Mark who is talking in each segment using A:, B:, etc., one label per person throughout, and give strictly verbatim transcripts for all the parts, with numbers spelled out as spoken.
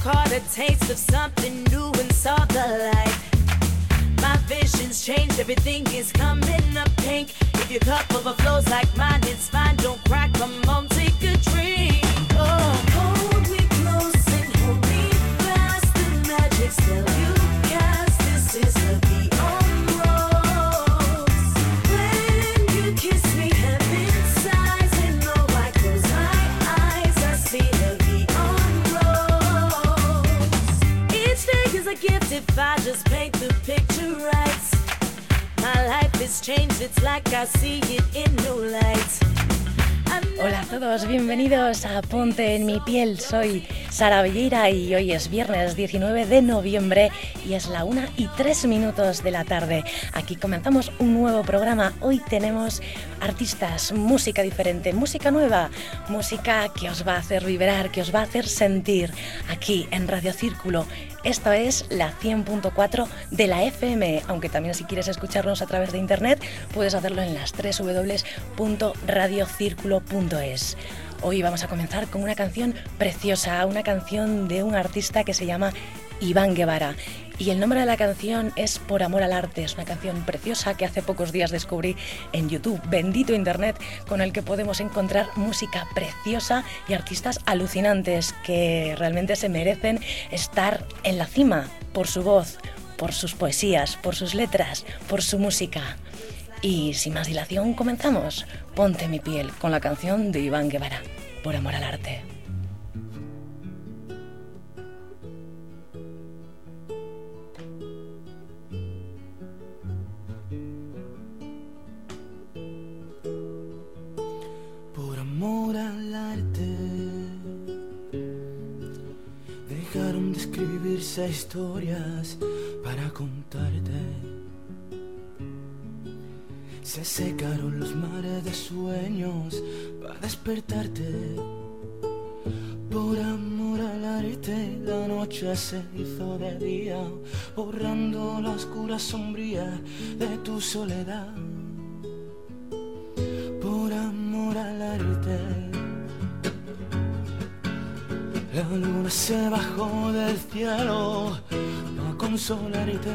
A: caught a taste of something new and saw the light. My vision's changed, everything is coming up pink. If your cup overflows like mine, it's fine. Don't crack, come on, take a drink. Oh, hold me close and hold me fast. The magic spell you cast, this is the beyond rose. When you kiss me, heaven sighs, and though I close my eyes, I see the beyond rose. Each day is a gift if I just paint the picture right. My life is changed, it's like I see it in new light.
B: Hola a todos, bienvenidos a Ponte en mi piel. Soy Sara Velleira y hoy es viernes diecinueve de noviembre y es la una y tres minutos de la tarde. Aquí comenzamos un nuevo programa. Hoy tenemos artistas, música diferente, música nueva, música que os va a hacer vibrar, que os va a hacer sentir aquí en Radio Círculo. Esto es la cien punto cuatro de la F M, aunque también si quieres escucharnos a través de internet puedes hacerlo en las doble u doble u doble u punto radio círculo punto es. Hoy vamos a comenzar con una canción preciosa, una canción de un artista que se llama Iván Guevara. Y el nombre de la canción es Por amor al arte. Es una canción preciosa que hace pocos días descubrí en YouTube. Bendito Internet, con el que podemos encontrar música preciosa y artistas alucinantes que realmente se merecen estar en la cima por su voz, por sus poesías, por sus letras, por su música. Y sin más dilación comenzamos. Ponte mi piel con la canción de Iván Guevara, Por amor al arte.
C: Por amor al arte dejaron de escribirse historias para contarte. Se secaron los mares de sueños para despertarte. Por amor al arte la noche se hizo de día, borrando la oscura sombría de tu soledad. Por amor al arte la luna se bajó del cielo para consolarte.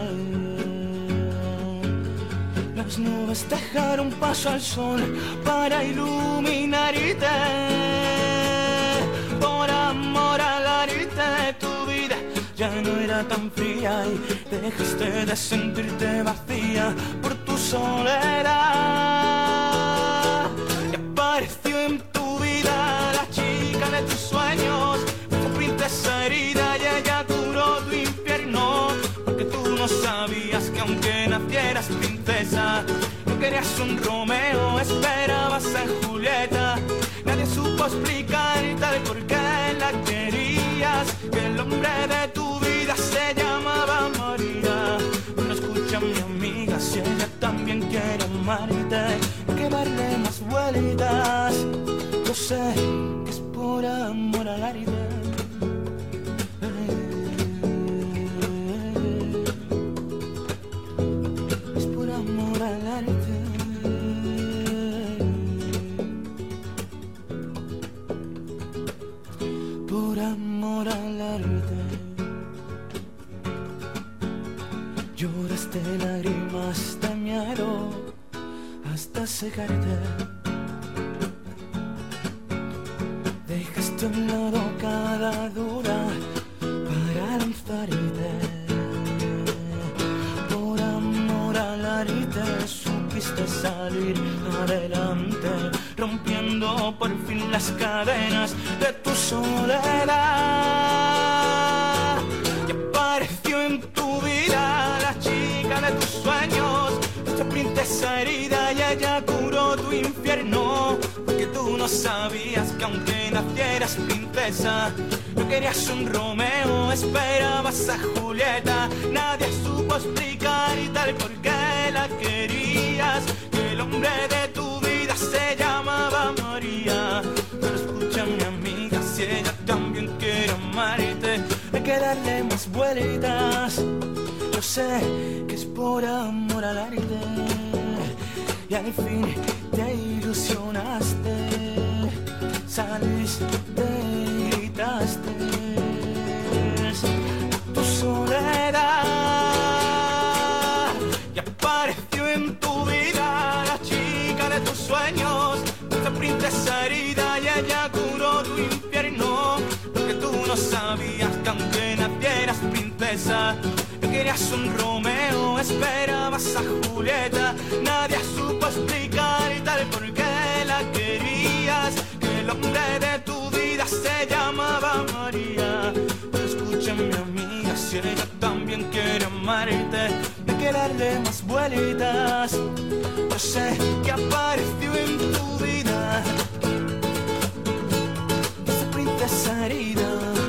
C: Las nubes dejaron paso al sol para iluminarte. Por amor al arte tu vida ya no era tan fría y dejaste de sentirte vacía por tu soledad. Y apareció en tu vida la chica de tus sueños, tu princesa herida, y ella curó tu infierno. Porque tú no sabías que aunque nacieras princesa, no querías un Romeo, esperabas a Julieta. Nadie supo explicarte de por qué la querías, que el hombre de tu vida se llamaba María. Pero escucha mi amiga, si ella también quiere amarte, hay que darle más vueltas. Yo sé que es por amor al arte. Por amor al arte lloraste lágrimas de miedo hasta secarte. Dejaste a un lado cada duda para lanzarte. Por amor al arte supiste salir adelante, rompiendo por fin las cadenas de tu soledad. Y apareció en tu vida la chica de tus sueños, nuestra princesa herida, y ella curó tu infierno. Porque tú no sabías que aunque nacieras princesa, no querías un Romeo, esperabas a Julieta. Nadie supo explicar y tal por qué la querías, que el hombre de tu vida se llamaba María. Pero escucha mi amiga, si ella también quiere amarte, hay que darle más vueltas. Yo sé que es por amor al arte y al fin te ilusionaste, saliste y gritaste. cabeza. No querías un Romeo, esperabas a Julieta. Nadie supo explicar y tal por qué la querías. Que el hombre de tu vida se llamaba María. Pero escúchame, amiga, si ella también quiere amarte, hay que darle más vueltas. Yo sé que apareció en tu vida esa princesa herida.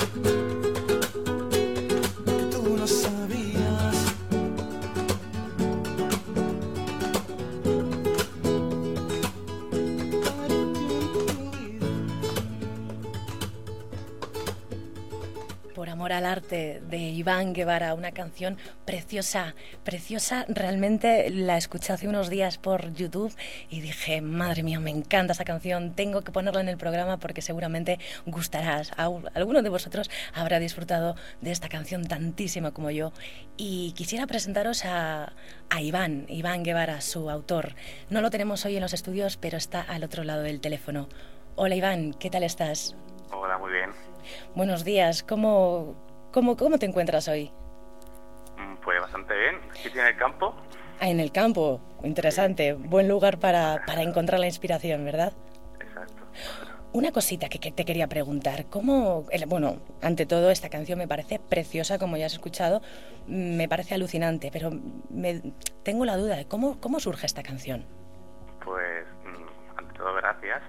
B: Amor al arte, de Iván Guevara, una canción preciosa, preciosa. Realmente la escuché hace unos días por YouTube y dije, madre mía, me encanta esa canción, tengo que ponerla en el programa porque seguramente gustará. Alguno de vosotros habrá disfrutado de esta canción tantísimo como yo. Y quisiera presentaros a, a Iván, Iván Guevara, su autor. No lo tenemos hoy en los estudios, pero está al otro lado del teléfono. Hola Iván, ¿qué tal estás?
D: Hola, muy bien.
B: Buenos días, ¿cómo, cómo, cómo te encuentras hoy?
D: Pues bastante bien, aquí en el campo.
B: Ah, en el campo, interesante, buen lugar para, para encontrar la inspiración, ¿verdad?
D: Exacto.
B: Una cosita que, que te quería preguntar, ¿cómo, el, bueno, ante todo esta canción me parece preciosa, como ya has escuchado, me parece alucinante, pero me, tengo la duda de cómo, cómo surge esta canción.
D: Pues, ante todo, gracias.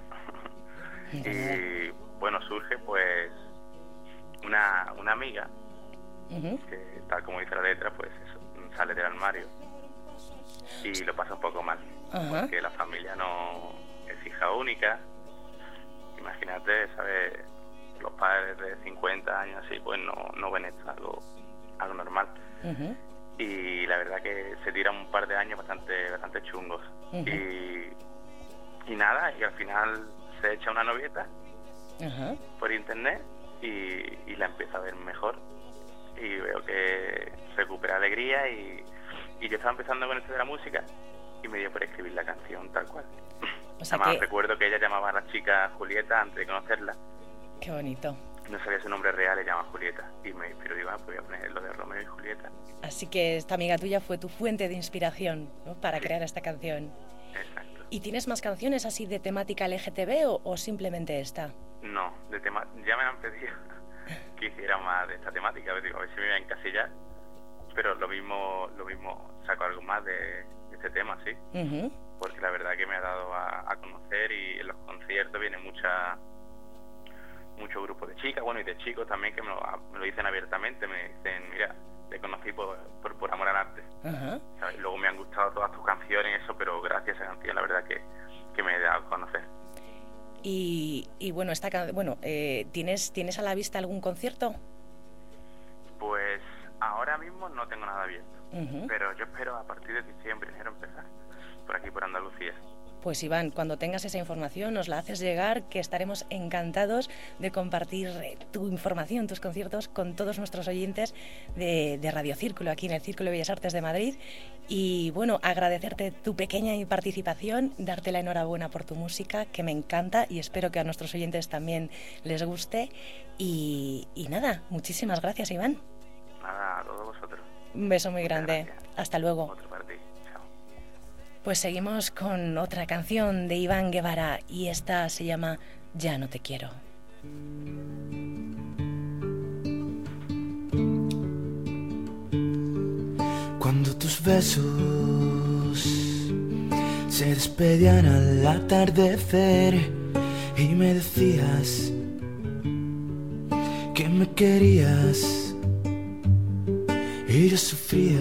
D: Y bueno, surge pues una, una amiga, uh-huh. que tal como dice la letra, pues eso, sale del armario y lo pasa un poco mal, uh-huh. porque la familia no es hija única. Imagínate, ¿sabes? Los padres de cincuenta años así, pues no, no ven esto algo, algo normal. Uh-huh. Y la verdad que se tiran un par de años bastante, bastante chungos. Uh-huh. Y, y nada, y al final se echa una novieta, uh-huh. por internet y, y la empieza a ver mejor y veo que recupera alegría y, y yo estaba empezando con esto de la música y me dio por escribir la canción tal cual. O sea, además que... recuerdo que ella llamaba a la chica Julieta antes de conocerla.
B: Qué bonito.
D: No sabía su nombre real, le llama Julieta y me inspiró, digo, ah, pues voy a poner lo de Romeo y Julieta.
B: Así que esta amiga tuya fue tu fuente de inspiración, ¿no? Para sí. crear esta canción.
D: Exacto.
B: ¿Y tienes más canciones así de temática L G T B o, o simplemente esta?
D: No, de tema ya me han pedido que hiciera más de esta temática, digo, a ver si me voy a encasillar, pero lo mismo lo mismo saco algo más de, de este tema, sí, uh-huh. porque la verdad que me ha dado a, a conocer y en los conciertos vienen mucha muchos grupos de chicas, bueno, y de chicos también que me lo, me lo dicen abiertamente, me dicen, mira, te conocí por, por, por amor al arte. Uh-huh. ¿Sabes? Luego me han gustado todas tus canciones, eso, pero gracias a esa canción, la verdad que, que me he dado a conocer.
B: Y, y bueno, esta, bueno eh, ¿tienes, ¿tienes a la vista algún concierto?
D: Pues ahora mismo no tengo nada abierto, uh-huh. pero yo espero a partir de diciembre, enero empezar por aquí, por Andalucía.
B: Pues Iván, cuando tengas esa información nos la haces llegar, que estaremos encantados de compartir tu información, tus conciertos con todos nuestros oyentes de, de Radio Círculo, aquí en el Círculo de Bellas Artes de Madrid. Y bueno, agradecerte tu pequeña participación, darte la enhorabuena por tu música, que me encanta y espero que a nuestros oyentes también les guste. Y, y nada, muchísimas gracias, Iván.
D: Nada, a todos vosotros.
B: Un beso muy grande.
D: Gracias.
B: Hasta luego.
D: Otro para ti.
B: Pues seguimos con otra canción de Iván Guevara y esta se llama Ya no te quiero.
C: Cuando tus besos se despedían al atardecer y me decías que me querías y yo sufría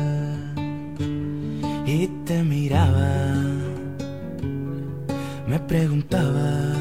C: y te miraba, me preguntaba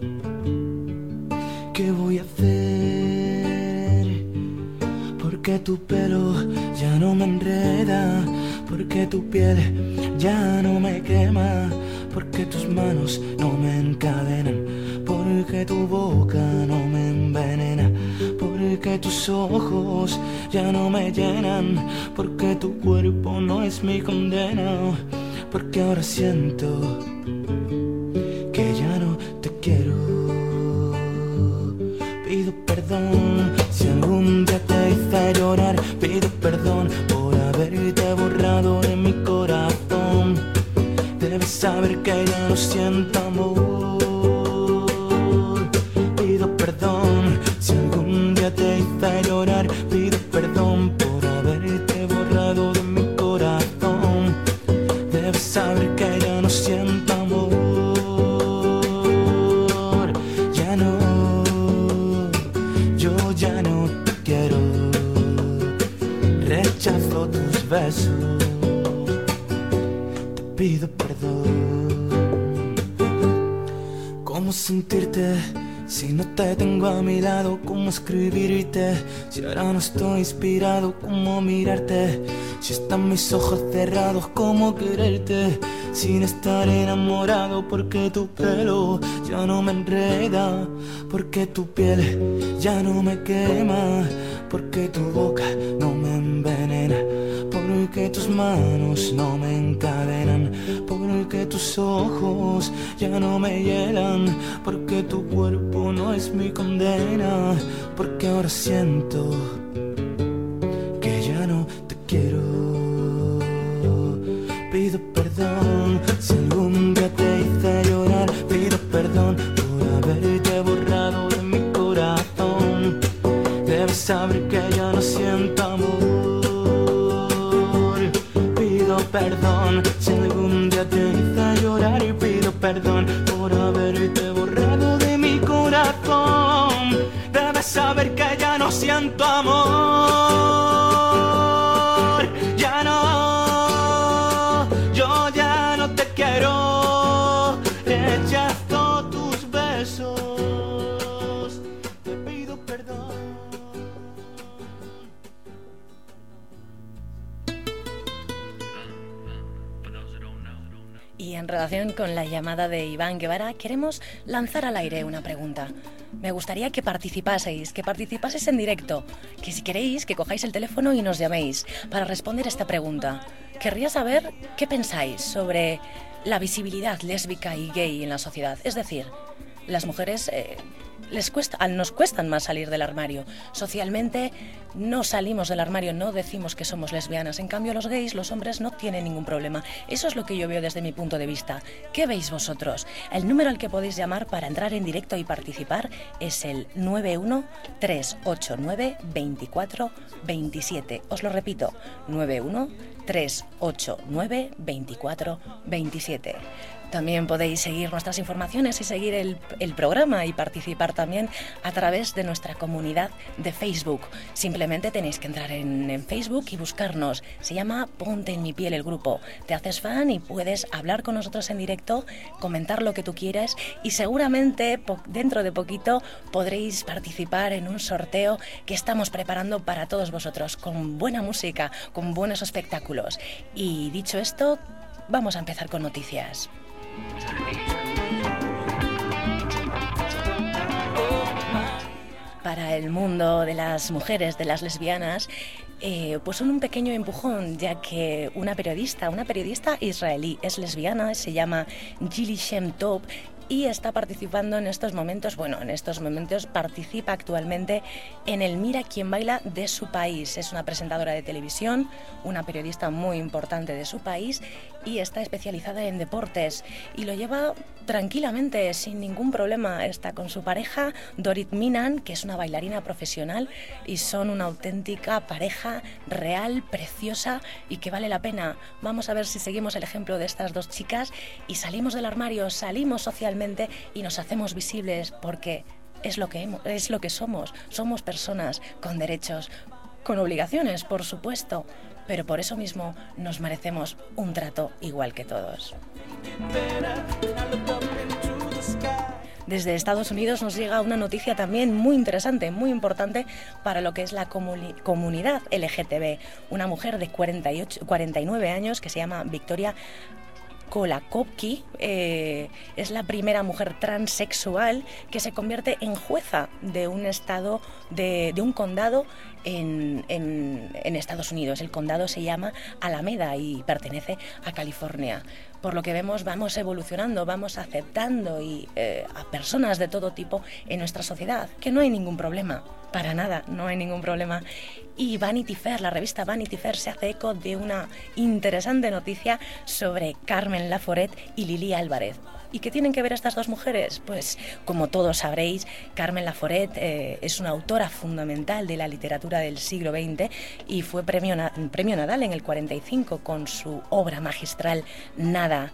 C: ¿qué voy a hacer? Porque tu pelo ya no me enreda, porque tu piel ya no me quema, porque tus manos no me encadenan, porque tu boca no me envenena, porque tus ojos ya no me llenan, porque tu cuerpo no es mi condena, porque ahora siento que ya no te quiero. Pido perdón si algún día te hice llorar, pido yo ya no te quiero. Rechazo tus besos, te pido perdón. ¿Cómo sentirte si no te tengo a mi lado? ¿Cómo escribirte si ahora no estoy inspirado? ¿Cómo mirarte si están mis ojos cerrados? ¿Cómo quererte sin estar enamorado? Porque tu pelo ya no me enreda, porque tu piel ya no me quema, porque tu boca no me envenena, porque tus manos no me encadenan, porque tus ojos ya no me hielan, porque tu cuerpo no es mi condena, porque ahora siento que ya no te quiero. Pido perdón si algún día te hice llorar, pido perdón por haberte borrado de mi corazón. Debes saber que ya no siento amor. Pido perdón si algún día te hice llorar y pido perdón por haberte borrado de mi corazón. Debes saber que ya no siento amor. Ya no, yo ya no te quiero. Rechazo tus besos, te pido perdón.
B: Y en relación con la llamada de Iván Guevara, queremos lanzar al aire una pregunta. Me gustaría que participaseis, que participaseis en directo, que si queréis que cojáis el teléfono y nos llaméis para responder esta pregunta. Querría saber qué pensáis sobre la visibilidad lésbica y gay en la sociedad. Es decir, las mujeres eh, les cuesta, nos cuestan más salir del armario. Socialmente no salimos del armario, no decimos que somos lesbianas. En cambio, los gays, los hombres, no tienen ningún problema. Eso es lo que yo veo desde mi punto de vista. ¿Qué veis vosotros? El número al que podéis llamar para entrar en directo y participar es el nueve uno tres ocho nueve dos cuatro dos siete. Os lo repito, nueve uno tres ocho nueve dos cuatro dos siete. También podéis seguir nuestras informaciones y seguir el, el programa y participar también a través de nuestra comunidad de Facebook. Simplemente tenéis que entrar en, en Facebook y buscarnos. Se llama Ponte en mi piel el grupo. Te haces fan y puedes hablar con nosotros en directo, comentar lo que tú quieras y seguramente po- dentro de poquito podréis participar en un sorteo que estamos preparando para todos vosotros, con buena música, con buenos espectáculos. Y dicho esto, vamos a empezar con noticias. Para el mundo de las mujeres, de las lesbianas, eh, pues un pequeño empujón, ya que una periodista, una periodista israelí, es lesbiana, se llama Gili Shem Tov, y está participando en estos momentos, bueno, en estos momentos participa actualmente en el Mira quién baila de su país. Es una presentadora de televisión, una periodista muy importante de su país y está especializada en deportes y lo lleva tranquilamente, sin ningún problema. Está con su pareja, Dorit Minan, que es una bailarina profesional y son una auténtica pareja real, preciosa y que vale la pena. Vamos a ver si seguimos el ejemplo de estas dos chicas y salimos del armario, salimos socialmente y nos hacemos visibles porque es lo que hemos, es lo que somos. Somos personas con derechos, con obligaciones, por supuesto, pero por eso mismo nos merecemos un trato igual que todos. Desde Estados Unidos nos llega una noticia también muy interesante, muy importante para lo que es la comuni- comunidad L G T B. Una mujer de cuarenta y ocho, cuarenta y nueve años que se llama Victoria Kolakowski, eh, es la primera mujer transexual que se convierte en jueza de un estado, de, de un condado en, en, en Estados Unidos. El condado se llama Alameda y pertenece a California. Por lo que vemos, vamos evolucionando, vamos aceptando y, eh, a personas de todo tipo en nuestra sociedad, que no hay ningún problema, para nada, no hay ningún problema. Y Vanity Fair, la revista Vanity Fair, se hace eco de una interesante noticia sobre Carmen Laforet y Lili Álvarez. ¿Y qué tienen que ver estas dos mujeres? Pues, como todos sabréis, Carmen Laforet eh, es una autora fundamental de la literatura del siglo veinte y fue premio, Na- premio Nadal en el cuarenta y cinco con su obra magistral Nada.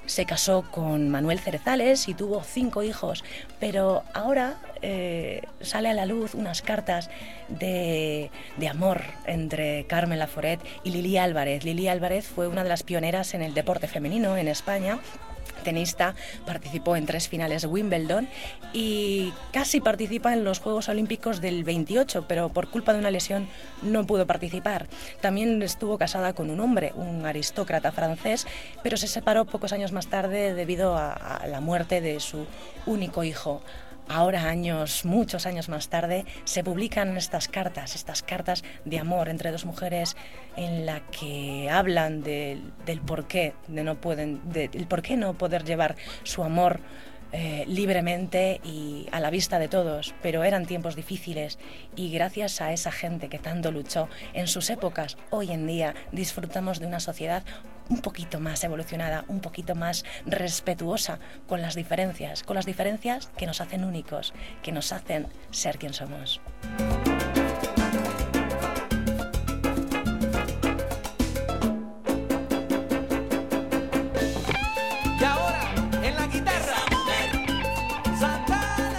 B: se casó con Manuel Cerezales y tuvo cinco hijos, pero ahora eh, sale a la luz unas cartas de, de amor entre Carmen Laforet y Lili Álvarez. Lili Álvarez fue una de las pioneras en el deporte femenino en España. Tenista, participó en tres finales de Wimbledon y casi participa en los Juegos Olímpicos del veintiocho, pero por culpa de una lesión no pudo participar. También estuvo casada con un hombre, un aristócrata francés, pero se separó pocos años más tarde debido a, a la muerte de su único hijo. Ahora, años, muchos años más tarde, se publican estas cartas, estas cartas de amor entre dos mujeres en la que hablan de, del porqué de no pueden, de, el por qué no poder llevar su amor eh, libremente y a la vista de todos. Pero eran tiempos difíciles y gracias a esa gente que tanto luchó en sus épocas, hoy en día disfrutamos de una sociedad un poquito más evolucionada, un poquito más respetuosa con las diferencias, con las diferencias que nos hacen únicos, que nos hacen ser quien somos.
C: Y ahora, en la guitarra, Santana.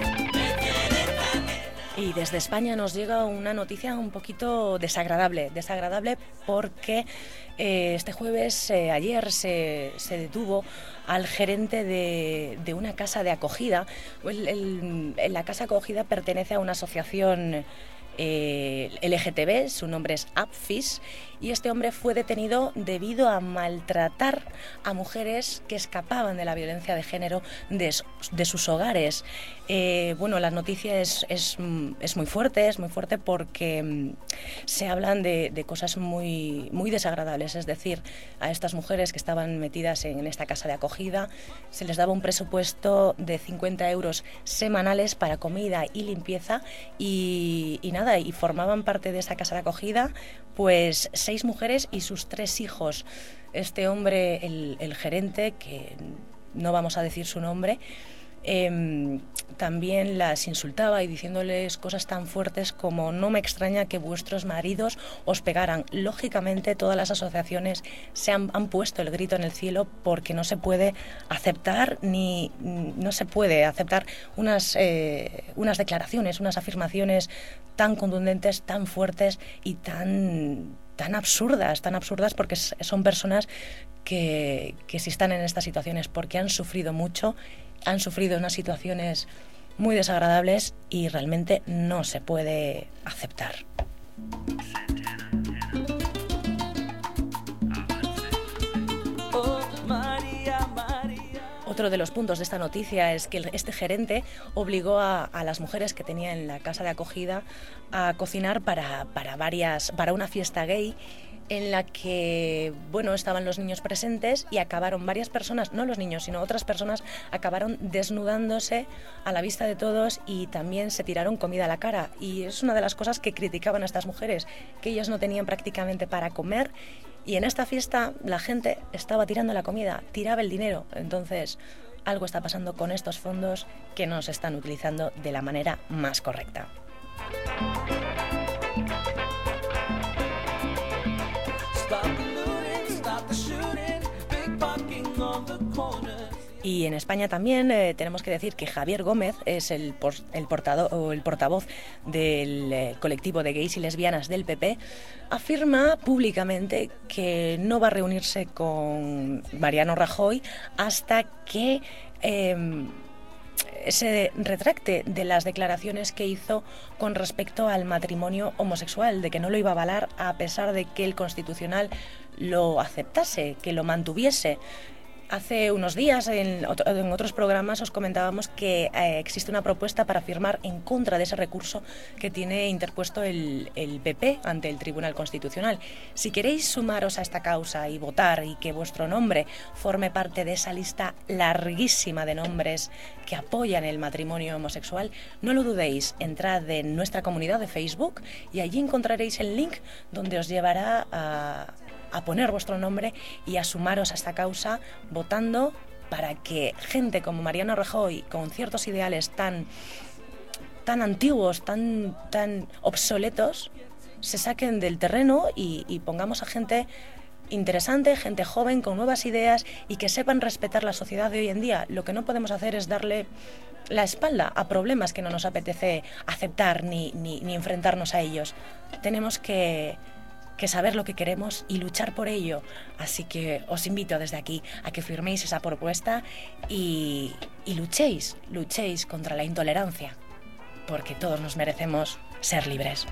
B: Y desde España nos llega una noticia un poquito desagradable, desagradable porque eh, este jueves, eh, ayer, se, se detuvo al gerente de, de una casa de acogida. El, el, la casa de acogida pertenece a una asociación eh, L G T B, su nombre es APFIS, y este hombre fue detenido debido a maltratar a mujeres que escapaban de la violencia de género de, de sus hogares. Eh, bueno, la noticia es, es, es muy fuerte, es muy fuerte porque se hablan de, de cosas muy, muy desagradables, es decir, a estas mujeres que estaban metidas en esta casa de acogida se les daba un presupuesto de cincuenta euros semanales para comida y limpieza y, y nada, y formaban parte de esa casa de acogida pues seis mujeres y sus tres hijos. Este hombre, el, el gerente, que no vamos a decir su nombre, eh, también las insultaba y diciéndoles cosas tan fuertes como: no me extraña que vuestros maridos os pegaran. Lógicamente todas las asociaciones se han, han puesto el grito en el cielo porque no se puede aceptar ni no se puede aceptar unas, eh, unas declaraciones, unas afirmaciones tan contundentes, tan fuertes y tan tan absurdas, tan absurdas porque son personas que, que si están en estas situaciones porque han sufrido mucho, han sufrido unas situaciones muy desagradables y realmente no se puede aceptar. Otro de los puntos de esta noticia es que este gerente obligó a, a las mujeres que tenía en la casa de acogida a cocinar para, para, varias, para una fiesta gay en la que, bueno, estaban los niños presentes y acabaron varias personas, no los niños, sino otras personas, acabaron desnudándose a la vista de todos y también se tiraron comida a la cara. Y es una de las cosas que criticaban a estas mujeres, que ellas no tenían prácticamente para comer. Y en esta fiesta la gente estaba tirando la comida, tiraba el dinero. Entonces, algo está pasando con estos fondos que no se están utilizando de la manera más correcta. Y en España también eh, tenemos que decir que Javier Gómez es el, por, el, portado, o el portavoz del eh, colectivo de gays y lesbianas del P P, afirma públicamente que no va a reunirse con Mariano Rajoy hasta que eh, se retracte de las declaraciones que hizo con respecto al matrimonio homosexual, de que no lo iba a avalar a pesar de que el Constitucional lo aceptase, que lo mantuviese. Hace unos días, en, otro, en otros programas, os comentábamos que eh, existe una propuesta para firmar en contra de ese recurso que tiene interpuesto el, el P P ante el Tribunal Constitucional. Si queréis sumaros a esta causa y votar y que vuestro nombre forme parte de esa lista larguísima de nombres que apoyan el matrimonio homosexual, no lo dudéis, entrad en nuestra comunidad de Facebook y allí encontraréis el link donde os llevará a... a poner vuestro nombre y a sumaros a esta causa votando para que gente como Mariano Rajoy, con ciertos ideales tan, tan antiguos, tan, tan obsoletos, se saquen del terreno y, y pongamos a gente interesante, gente joven, con nuevas ideas y que sepan respetar la sociedad de hoy en día. Lo que no podemos hacer es darle la espalda a problemas que no nos apetece aceptar ni, ni, ni enfrentarnos a ellos. Tenemos que, que saber lo que queremos y luchar por ello. Así que os invito desde aquí a que firméis esa propuesta y, y luchéis, luchéis contra la intolerancia, porque todos nos merecemos ser libres.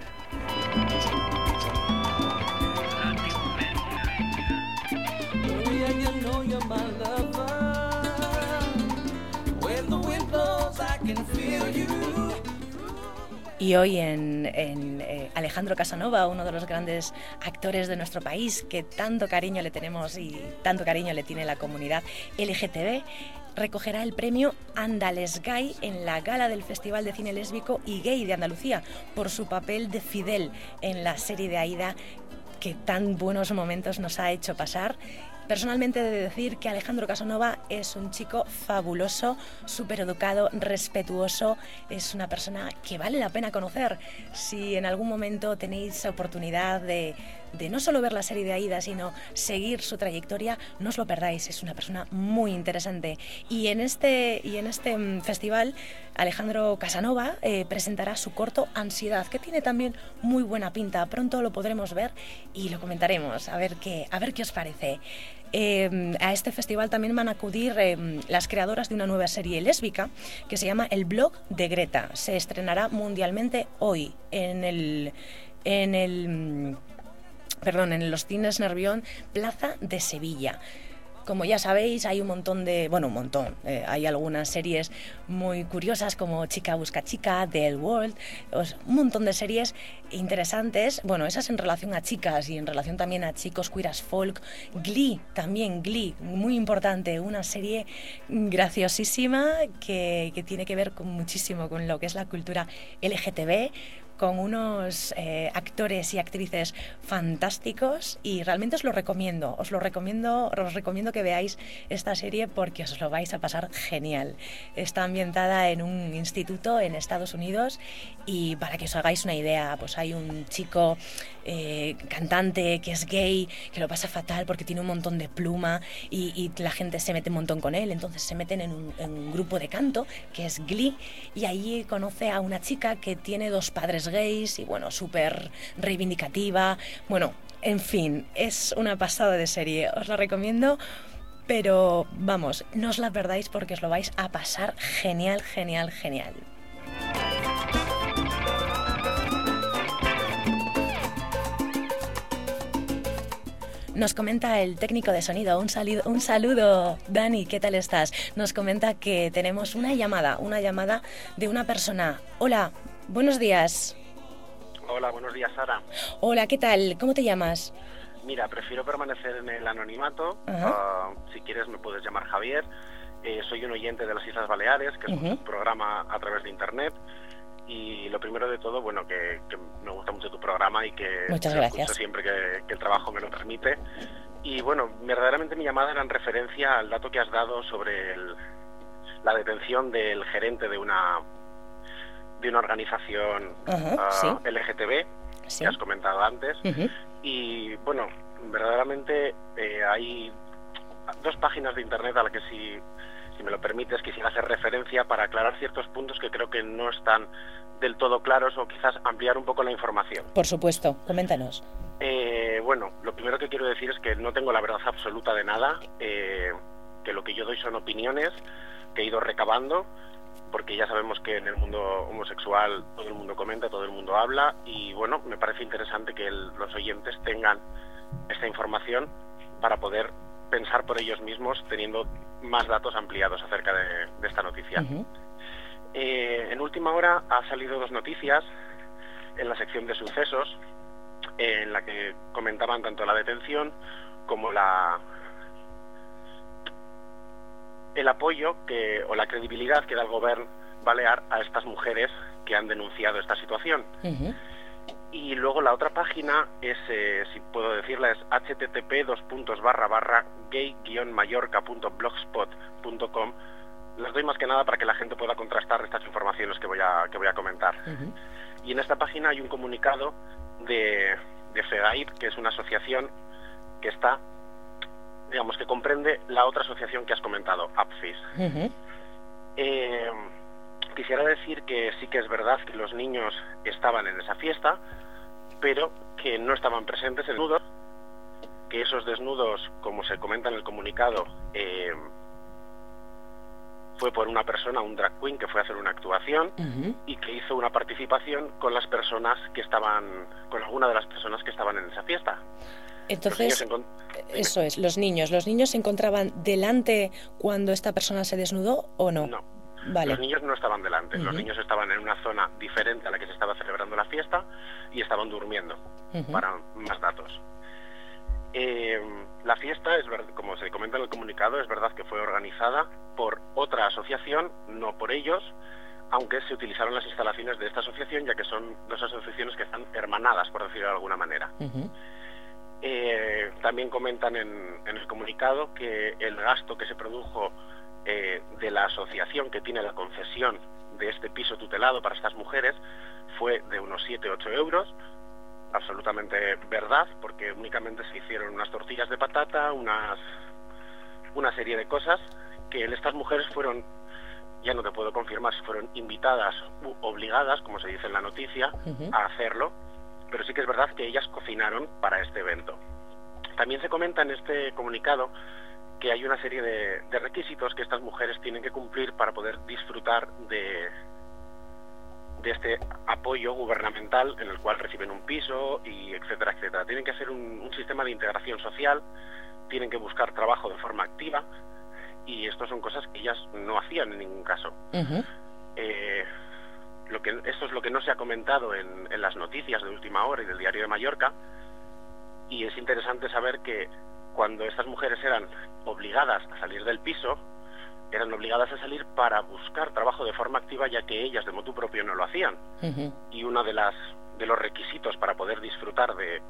B: Y hoy en, en eh, Alejandro Casanova, uno de los grandes actores de nuestro país, que tanto cariño le tenemos y tanto cariño le tiene la comunidad L G T B, recogerá el premio Andales Gay en la gala del Festival de Cine Lésbico y Gay de Andalucía por su papel de Fidel en la serie de Aída, que tan buenos momentos nos ha hecho pasar. Personalmente he de decir que Alejandro Casanova es un chico fabuloso, súper educado, respetuoso, es una persona que vale la pena conocer. Si en algún momento tenéis oportunidad de, de no solo ver la serie de Aída, sino seguir su trayectoria, no os lo perdáis, es una persona muy interesante. Y en este, y en este festival, Alejandro Casanova eh, presentará su corto Ansiedad, que tiene también muy buena pinta. Pronto lo podremos ver y lo comentaremos, a ver qué, a ver qué os parece. Eh, a este festival también van a acudir eh, las creadoras de una nueva serie lésbica que se llama El Blog de Greta. Se estrenará mundialmente hoy en el, en el, perdón, en los cines Nervión Plaza de Sevilla. Como ya sabéis, hay un montón de... Bueno, un montón. Eh, hay algunas series muy curiosas como Chica Busca Chica, The L World, pues, un montón de series interesantes. Bueno, esas en relación a chicas y en relación también a chicos queer as folk. Glee, también Glee, muy importante. Una serie graciosísima que, que tiene que ver con muchísimo con lo que es la cultura L G T B, con unos eh, actores y actrices fantásticos, y realmente os lo recomiendo, os lo recomiendo, os recomiendo que veáis esta serie porque os lo vais a pasar genial. Está ambientada en un instituto en Estados Unidos y para que os hagáis una idea, pues hay un chico eh, cantante que es gay, que lo pasa fatal porque tiene un montón de pluma y, y la gente se mete un montón con él, entonces se meten en un, en un grupo de canto que es Glee, y allí conoce a una chica que tiene dos padres gays y bueno, súper reivindicativa. Bueno, en fin, es una pasada de serie, os la recomiendo, pero vamos, no os la perdáis porque os lo vais a pasar genial, genial, genial. Nos comenta el técnico de sonido, un saludo, un saludo, Dani, ¿qué tal estás? Nos comenta que tenemos una llamada, una llamada de una persona. Hola, buenos días.
E: Hola, buenos días, Sara.
B: Hola, ¿qué tal? ¿Cómo te llamas?
E: Mira, prefiero permanecer en el anonimato. Uh, si quieres me puedes llamar Javier. Eh, soy un oyente de las Islas Baleares, que es uh-huh. un programa a través de internet. Y lo primero de todo, bueno, que, que me gusta mucho tu programa y que
B: Muchas
E: lo
B: gracias.
E: escucho siempre que, que el trabajo me lo permite. Y bueno, verdaderamente mi llamada era en referencia al dato que has dado sobre el, la detención del gerente de una de una organización
B: uh-huh,
E: uh,
B: sí.
E: L G T B,
B: sí.
E: que has comentado antes.
B: Uh-huh.
E: Y bueno, verdaderamente eh, hay dos páginas de internet a las que si, si me lo permites quisiera hacer referencia para aclarar ciertos puntos que creo que no están del todo claros o quizás ampliar un poco la información.
B: Por supuesto, coméntanos.
E: Eh, bueno, lo primero que quiero decir es que no tengo la verdad absoluta de nada, eh, que lo que yo doy son opiniones que he ido recabando, porque ya sabemos que en el mundo homosexual todo el mundo comenta, todo el mundo habla, y bueno, me parece interesante que el, los oyentes tengan esta información para poder pensar por ellos mismos teniendo más datos ampliados acerca de, de esta noticia. Uh-huh. Eh, en última hora ha salido dos noticias en la sección de sucesos eh, en la que comentaban tanto la detención como la el apoyo que o la credibilidad que da el gobierno balear a estas mujeres que han denunciado esta situación. Uh-huh. Y luego la otra página es, eh, si puedo decirla, es hache te te pe dos puntos barra barra gay guion mallorca punto blogspot punto com. Las doy más que nada para que la gente pueda contrastar estas informaciones que voy a que voy a comentar. Uh-huh. Y en esta página hay un comunicado de, de FEGAIP, que es una asociación que está, digamos, que comprende la otra asociación que has comentado, APFIS. Uh-huh. eh, quisiera decir que sí que es verdad que los niños estaban en esa fiesta, pero que no estaban presentes en desnudos, que esos desnudos, como se comenta en el comunicado, eh, fue por una persona, un drag queen, que fue a hacer una actuación uh-huh. y que hizo una participación con las personas que estaban, con alguna de las personas que estaban en esa fiesta.
B: Entonces, encont- eso es, los niños. ¿Los niños se encontraban delante cuando esta persona se desnudó o no?
E: No.
B: Vale.
E: Los niños no estaban delante, uh-huh. los niños estaban en una zona diferente a la que se estaba celebrando la fiesta y estaban durmiendo, uh-huh. para más datos. Eh, la fiesta, es verdad, como se comenta en el comunicado, es verdad que fue organizada por otra asociación, no por ellos, aunque se utilizaron las instalaciones de esta asociación, ya que son dos asociaciones que están hermanadas, por decirlo de alguna manera. Uh-huh. Eh, también comentan en, en el comunicado que el gasto que se produjo eh, de la asociación que tiene la concesión de este piso tutelado para estas mujeres fue de unos siete a ocho euros, absolutamente verdad, porque únicamente se hicieron unas tortillas de patata, unas una serie de cosas que estas mujeres fueron, ya no te puedo confirmar si fueron invitadas u obligadas, como se dice en la noticia, uh-huh. a hacerlo, pero sí que es verdad que ellas cocinaron para este evento. También se comenta en este comunicado que hay una serie de, de requisitos que estas mujeres tienen que cumplir para poder disfrutar de, de este apoyo gubernamental en el cual reciben un piso, y etcétera, etcétera. Tienen que hacer un, un sistema de integración social, tienen que buscar trabajo de forma activa, y esto son cosas que ellas no hacían en ningún caso. Uh-huh. eh, Lo que, esto es lo que no se ha comentado en, en las noticias de última hora y del Diario de Mallorca, y es interesante saber que cuando estas mujeres eran obligadas a salir del piso, eran obligadas a salir para buscar trabajo de forma activa, ya que ellas de motu propio no lo hacían. Uh-huh. Y uno de, las, de los requisitos para poder disfrutar de,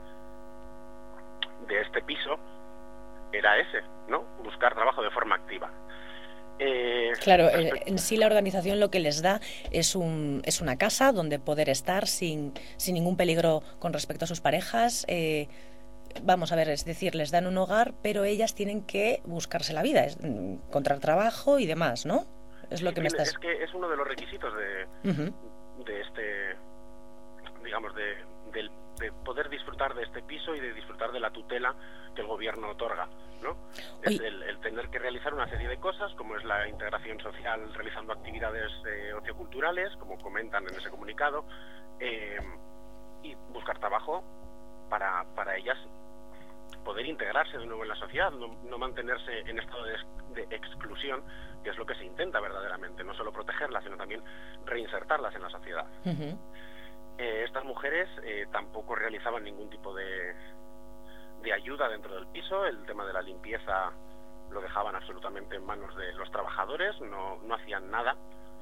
E: de este piso era ese, ¿no? Buscar trabajo de forma activa.
B: Eh, claro, eh, en sí la organización lo que les da es un es una casa donde poder estar sin, sin ningún peligro con respecto a sus parejas. Eh, vamos a ver, es decir, les dan un hogar, pero ellas tienen que buscarse la vida, es, encontrar trabajo y demás, ¿no? Es lo
E: sí,
B: que me estás...
E: Es que es uno de los requisitos de, uh-huh. de este, digamos, de, de, de poder disfrutar de este piso y de disfrutar de la tutela que el gobierno otorga, ¿no? Es el, el tener que realizar una serie de cosas, como es la integración social realizando actividades eh, ocioculturales, como comentan en ese comunicado, eh, y buscar trabajo para, para ellas poder integrarse de nuevo en la sociedad, no, no mantenerse en estado de, de exclusión, que es lo que se intenta verdaderamente, no solo protegerlas, sino también reinsertarlas en la sociedad. Uh-huh. eh, estas mujeres eh, tampoco realizaban ningún tipo de de ayuda dentro del piso, el tema de la limpieza lo dejaban absolutamente en manos de los trabajadores, no, no hacían nada.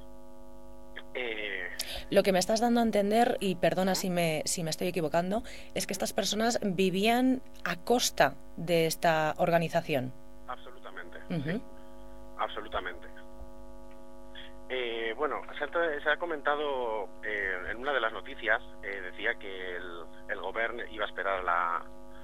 E: Eh...
B: Lo que me estás dando a entender, y perdona si me, si me estoy equivocando, es que estas personas vivían a costa de esta organización.
E: Absolutamente, uh-huh. sí, absolutamente. Eh, bueno, se ha, se ha comentado eh, en una de las noticias, eh, decía que el, el gobierno iba a esperar a la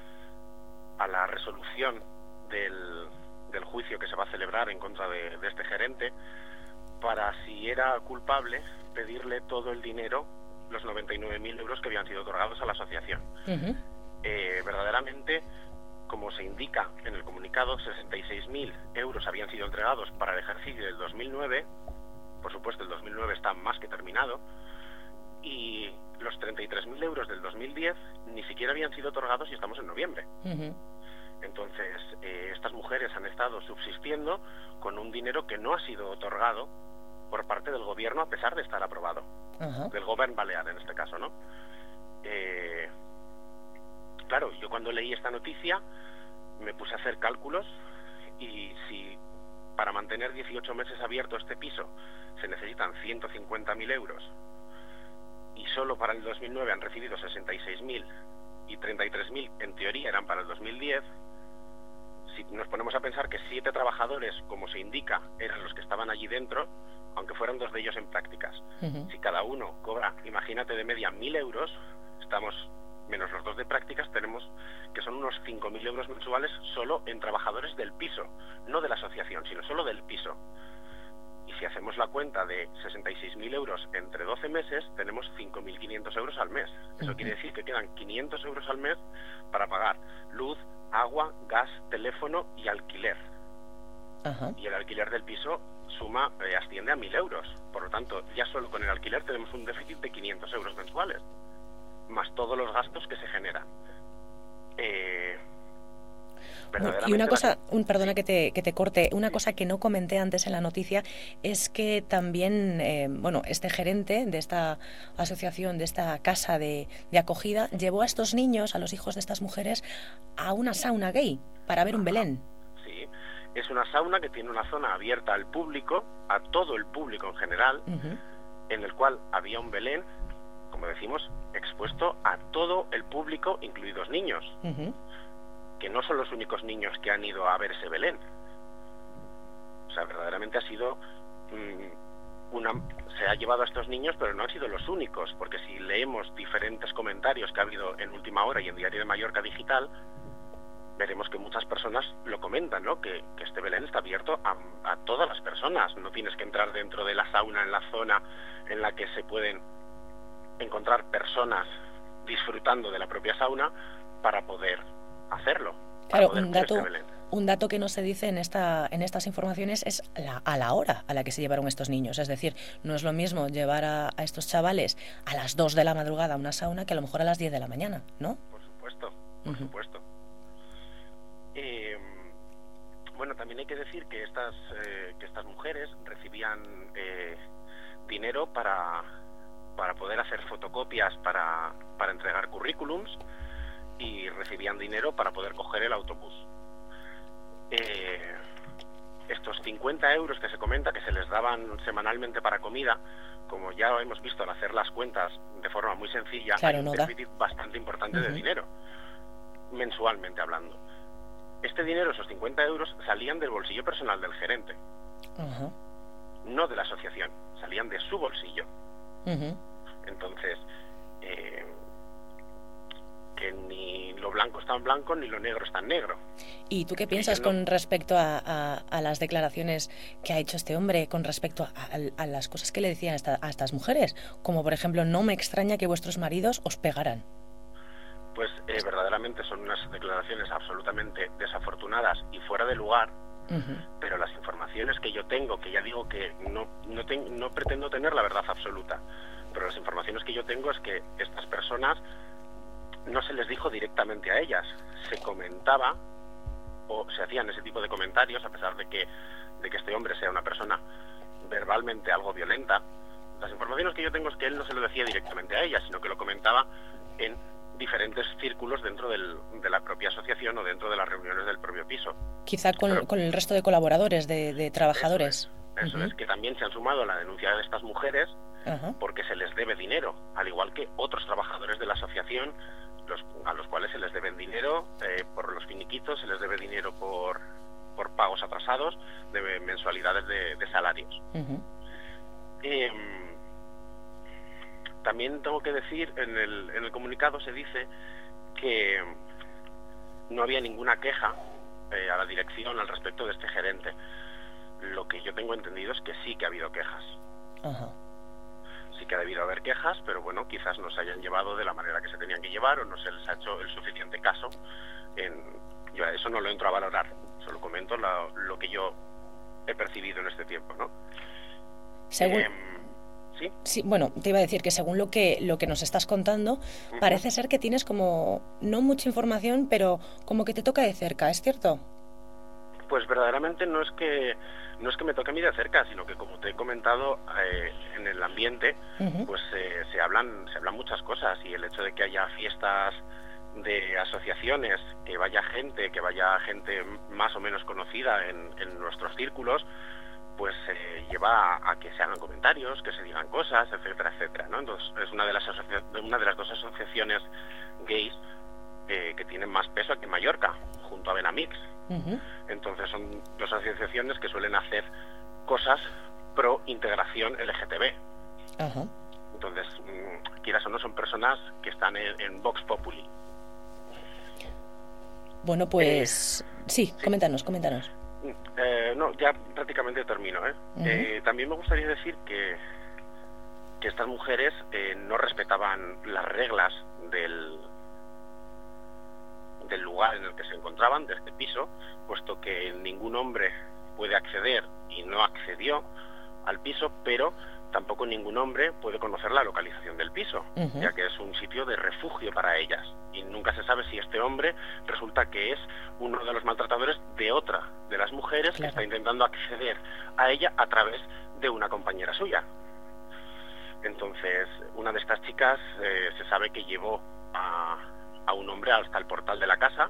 E: a la resolución del, del juicio que se va a celebrar en contra de, de este gerente, para, si era culpable, pedirle todo el dinero, los noventa y nueve mil euros que habían sido otorgados a la asociación. Uh-huh. eh, verdaderamente, como se indica en el comunicado, sesenta y seis mil euros habían sido entregados para el ejercicio del dos mil nueve, por supuesto el dos mil nueve está más que terminado, y los treinta y tres mil euros del dos mil diez ni siquiera habían sido otorgados y estamos en noviembre. Uh-huh. Entonces, eh, estas mujeres han estado subsistiendo con un dinero que no ha sido otorgado por parte del gobierno, a pesar de estar aprobado. Uh-huh. Del gobierno balear, en este caso, ¿no? Eh, claro, yo cuando leí esta noticia me puse a hacer cálculos, y si para mantener dieciocho meses abierto este piso se necesitan ciento cincuenta mil euros, y solo para el dos mil nueve han recibido sesenta y seis mil, y treinta y tres mil en teoría eran para el dos mil diez, si nos ponemos a pensar que siete trabajadores, como se indica, eran los que estaban allí dentro, aunque fueran dos de ellos en prácticas, uh-huh. si cada uno cobra, imagínate, de media mil euros, estamos menos los dos de prácticas, tenemos que son unos cinco mil euros mensuales solo en trabajadores del piso, no de la asociación, sino solo del piso. Y si hacemos la cuenta de sesenta y seis mil euros entre doce meses, tenemos cinco mil quinientos euros al mes. Eso uh-huh. quiere decir que quedan quinientos euros al mes para pagar luz, agua, gas, teléfono y alquiler. Uh-huh. Y el alquiler del piso suma, eh, asciende a mil euros. Por lo tanto, ya solo con el alquiler tenemos un déficit de quinientos euros mensuales, más todos los gastos que se generan. Eh,
B: y una cosa, un, perdona que te, que te corte, una cosa que no comenté antes en la noticia es que también, eh, bueno, este gerente de esta asociación, de esta casa de, de acogida, llevó a estos niños, a los hijos de estas mujeres, a una sauna gay para ver un Belén.
E: Sí, es una sauna que tiene una zona abierta al público, a todo el público en general, uh-huh. en el cual había un Belén, como decimos, expuesto a todo el público, incluidos niños. Uh-huh. Que no son los únicos niños que han ido a ver ese Belén. O sea, verdaderamente ha sido mmm, una, se ha llevado a estos niños, pero no han sido los únicos, porque si leemos diferentes comentarios que ha habido en Última Hora y en Diario de Mallorca Digital, veremos que muchas personas lo comentan, ¿no? Que, que este Belén está abierto a, a todas las personas. No tienes que entrar dentro de la sauna, en la zona en la que se pueden encontrar personas disfrutando de la propia sauna para poder hacerlo.
B: Claro, un dato, un dato que no se dice en esta en estas informaciones es la, a la hora a la que se llevaron estos niños. Es decir, no es lo mismo llevar a, a estos chavales a las dos de la madrugada a una sauna que a lo mejor a las diez de la mañana, ¿no?
E: Por supuesto, por uh-huh. supuesto. Eh, bueno, también hay que decir que estas, eh, que estas mujeres recibían eh, dinero para, para poder hacer fotocopias, para, para entregar currículums, y recibían dinero para poder coger el autobús. Eh, estos cincuenta euros que se comenta que se les daban semanalmente para comida, como ya hemos visto al hacer las cuentas de forma muy sencilla,
B: claro,
E: hay un
B: no
E: déficit
B: da.
E: bastante importante
B: uh-huh.
E: de dinero, mensualmente hablando. Este dinero, esos cincuenta euros, salían del bolsillo personal del gerente, uh-huh. no de la asociación, salían de su bolsillo. Uh-huh. Entonces, eh, que ni lo blanco es tan blanco ni lo negro es tan negro.
B: ¿Y tú qué piensas no... con respecto a, a, a las declaraciones que ha hecho este hombre con respecto a, a, a las cosas que le decían a, esta, a estas mujeres? Como por ejemplo, no me extraña que vuestros maridos os pegaran.
E: Pues eh, verdaderamente son unas declaraciones absolutamente desafortunadas y fuera de lugar, uh-huh. pero las informaciones que yo tengo, que ya digo que no, no, ten, no pretendo tener la verdad absoluta, pero las informaciones que yo tengo es que estas personas no se les dijo directamente a ellas, se comentaba o se hacían ese tipo de comentarios, a pesar de que, de que este hombre sea una persona verbalmente algo violenta. Las informaciones que yo tengo es que él no se lo decía directamente a ellas, sino que lo comentaba en diferentes círculos dentro del, de la propia asociación o dentro de las reuniones del propio piso.
B: Quizá con, Pero, con el resto de colaboradores, de, de trabajadores.
E: Eso es, eso uh-huh. es, que también se han sumado a la denuncia de estas mujeres uh-huh. porque se les debe dinero, al igual que otros trabajadores de la asociación, los, a los cuales se les deben dinero eh, por los finiquitos, se les debe dinero por, por pagos atrasados de mensualidades de, de salarios. Uh-huh. Eh, también tengo que decir, en el, en el comunicado se dice que no había ninguna queja eh, a la dirección al respecto de este gerente. Lo que yo tengo entendido es que sí que ha habido quejas. Uh-huh. Sí que ha debido haber quejas, pero bueno, quizás no se hayan llevado de la manera que se tenían que llevar o no se les ha hecho el suficiente caso. En, yo a eso no lo entro a valorar, solo comento la, lo que yo he percibido en este tiempo, ¿no?
B: Según...
E: Eh, ¿sí?
B: Sí, bueno, te iba a decir que según lo que lo que nos estás contando, uh-huh. parece ser que tienes como, no mucha información, pero como que te toca de cerca, ¿es cierto?
E: Pues verdaderamente no es que no es que me toque a mí de cerca, sino que como te he comentado, eh, en el ambiente uh-huh. pues eh, se hablan se hablan muchas cosas, y el hecho de que haya fiestas de asociaciones, que vaya gente, que vaya gente más o menos conocida en, en nuestros círculos, pues eh, lleva a, a que se hagan comentarios, que se digan cosas, etcétera, etcétera, ¿no? Entonces es una de las asocia- una de las dos asociaciones gays eh, que tienen más peso aquí en Mallorca, junto a Benamix. Uh-huh. Entonces son dos asociaciones que suelen hacer cosas pro integración L G T B. Uh-huh. Entonces, mmm, quieras o no, son personas que están en, en Vox Populi.
B: Bueno, pues eh, sí, sí, coméntanos, coméntanos.
E: Eh, no, ya prácticamente termino, ¿eh? Uh-huh. Eh, también me gustaría decir que, que estas mujeres eh, no respetaban las reglas del, del lugar en el que se encontraban, de este piso, puesto que ningún hombre puede acceder y no accedió al piso, pero tampoco ningún hombre puede conocer la localización del piso, uh-huh. ya que es un sitio de refugio para ellas. Y nunca se sabe si este hombre resulta que es uno de los maltratadores de otra de las mujeres, claro, que está intentando acceder a ella a través de una compañera suya. Entonces, una de estas chicas eh, se sabe que llevó a, a un hombre hasta el portal de la casa,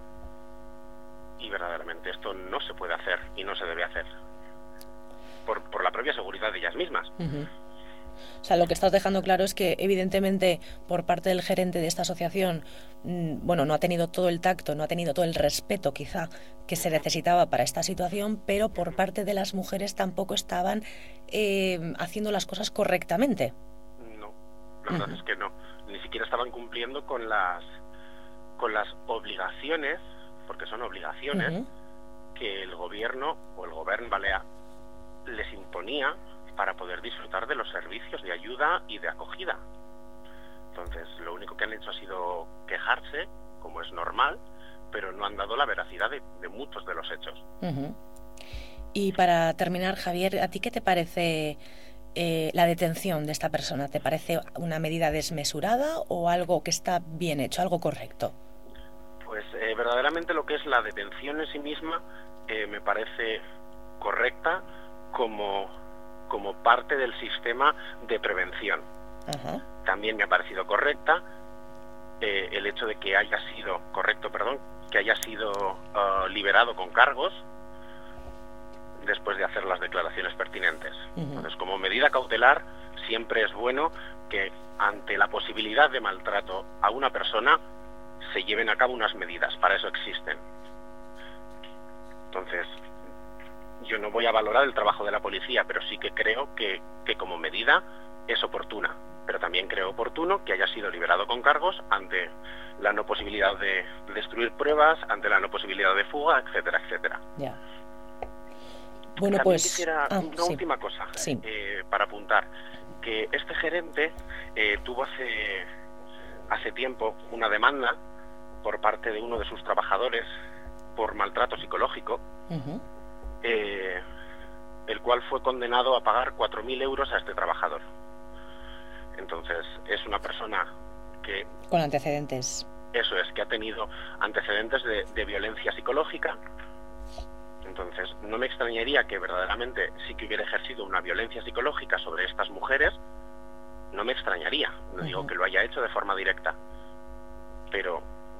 E: y verdaderamente esto no se puede hacer y no se debe hacer. Por, por la propia seguridad de ellas mismas.
B: Uh-huh. O sea, lo que estás dejando claro es que evidentemente por parte del gerente de esta asociación, mmm, bueno, no ha tenido todo el tacto, no ha tenido todo el respeto quizá que se necesitaba para esta situación, pero por parte de las mujeres tampoco estaban eh, haciendo las cosas correctamente.
E: No, la verdad uh-huh. es que no. Ni siquiera estaban cumpliendo con las, con las obligaciones, porque son obligaciones, uh-huh. que el gobierno o el gobierno balear les imponía para poder disfrutar de los servicios de ayuda y de acogida. Entonces, lo único que han hecho ha sido quejarse, como es normal, pero no han dado la veracidad de, de muchos de los hechos.
B: Uh-huh. Y para terminar, Javier, ¿a ti qué te parece eh, la detención de esta persona? ¿Te parece una medida desmesurada o algo que está bien hecho, algo correcto?
E: Pues eh, verdaderamente lo que es la detención en sí misma eh, me parece correcta, como, como parte del sistema de prevención. Uh-huh. También me ha parecido correcta eh, el hecho de que haya sido, correcto, perdón, que haya sido uh, liberado con cargos después de hacer las declaraciones pertinentes. Uh-huh. Entonces, como medida cautelar, siempre es bueno que ante la posibilidad de maltrato a una persona se lleven a cabo unas medidas, para eso existen. Entonces, yo no voy a valorar el trabajo de la policía, pero sí que creo que, que como medida es oportuna. Pero también creo oportuno que haya sido liberado con cargos ante la no posibilidad de destruir pruebas, ante la no posibilidad de fuga, etcétera, etcétera.
B: Ya. Bueno,
E: también
B: pues
E: quisiera
B: ah,
E: una
B: sí.
E: última cosa
B: sí.
E: eh, para apuntar, que este gerente eh, tuvo hace, hace tiempo una demanda por parte de uno de sus trabajadores por maltrato psicológico, uh-huh. eh, el cual fue condenado a pagar cuatro mil euros a este trabajador. Entonces, es una persona que...
B: con antecedentes.
E: Eso es, que ha tenido antecedentes de, de violencia psicológica. Entonces, no me extrañaría que verdaderamente sí que hubiera ejercido una violencia psicológica sobre estas mujeres. No me extrañaría, no uh-huh. digo que lo haya hecho de forma directa, pero